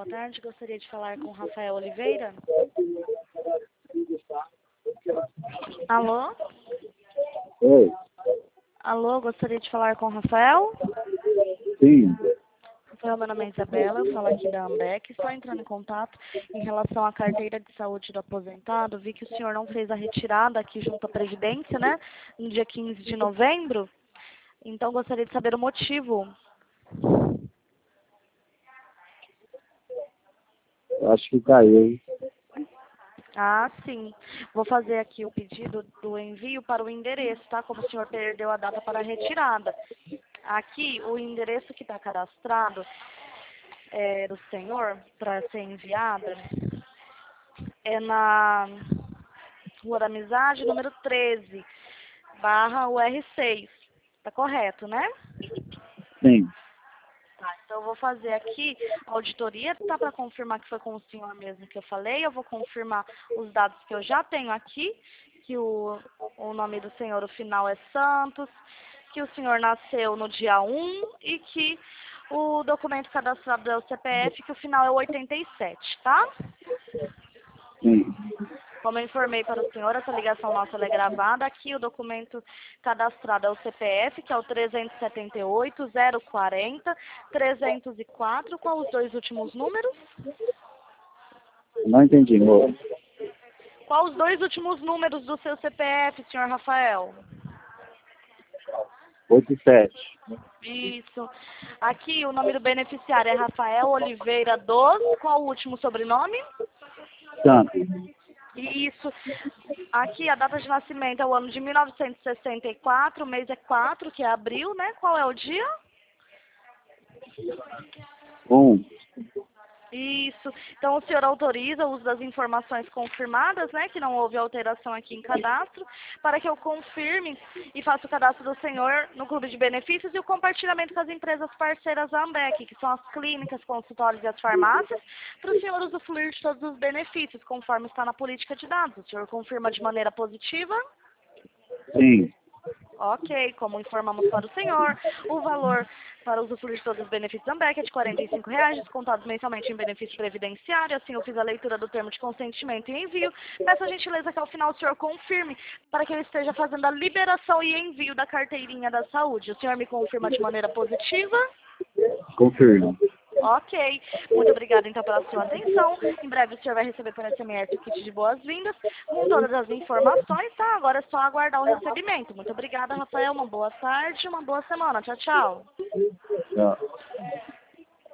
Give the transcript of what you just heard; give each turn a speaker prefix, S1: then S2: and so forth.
S1: boa tarde. Gostaria de falar com Rafael Oliveira. Alô?
S2: Oi.
S1: Alô, gostaria de falar com Rafael?
S2: Sim.
S1: Rafael, meu nome é Isabela, eu falo aqui da Ambec. Estou entrando em contato em relação à carteira de saúde do aposentado. Vi que o senhor não fez a retirada aqui junto à Previdência, né? No dia 15 de novembro. Então, gostaria de saber o motivo.
S2: Acho que caiu.
S1: Ah, sim. Vou fazer aqui o pedido do envio para o endereço, tá? Como o senhor perdeu a data para a retirada. Aqui, o endereço que está cadastrado do senhor para ser enviada é na Rua da Amizade, número 13, barra UR6. Tá correto, né?
S2: Sim.
S1: Tá, então eu vou fazer aqui a auditoria, tá? Para confirmar que foi com o senhor mesmo que eu falei. Eu vou confirmar os dados que eu já tenho aqui, que o nome do senhor, o final é Santos, que o senhor nasceu no dia 1 e que o documento cadastrado é o CPF, que o final é 87, tá?
S2: Sim.
S1: Como eu informei para o senhor, essa ligação nossa ela é gravada. Aqui o documento cadastrado é o CPF, que é o 378-040-304. Qual os dois últimos números?
S2: Não entendi, moço.
S1: Qual os dois últimos números do seu CPF, senhor Rafael?
S2: 87.
S1: Isso. Aqui o nome do beneficiário é Rafael Oliveira dos. Qual o último sobrenome?
S2: Santos.
S1: Isso. Aqui a data de nascimento é o ano de 1964, o mês é 4, que é abril, né? Qual é o dia?
S2: 1.
S1: Isso. Então o senhor autoriza o uso das informações confirmadas, né? Que não houve alteração aqui em cadastro, para que eu confirme e faça o cadastro do senhor no clube de benefícios e o compartilhamento com as empresas parceiras da Ambec, que são as clínicas, consultórios e as farmácias, para o senhor usufruir de todos os benefícios, conforme está na política de dados. O senhor confirma de maneira positiva?
S2: Sim.
S1: Ok, como informamos para o senhor, o valor para usufruir de todos os benefícios da Ambec é de R$ 45,00, descontados mensalmente em benefício previdenciário. Assim, eu fiz a leitura do termo de consentimento e envio. Peço a gentileza que ao final o senhor confirme para que eu esteja fazendo a liberação e envio da carteirinha da saúde. O senhor me confirma de maneira positiva?
S2: Confirmo.
S1: Ok. Muito obrigada, então, pela sua atenção. Em breve o senhor vai receber por SMS o kit de boas-vindas com todas as informações, tá? Agora é só aguardar o recebimento. Muito obrigada, Rafael. Uma boa tarde, uma boa semana. Tchau, tchau.
S2: Tchau.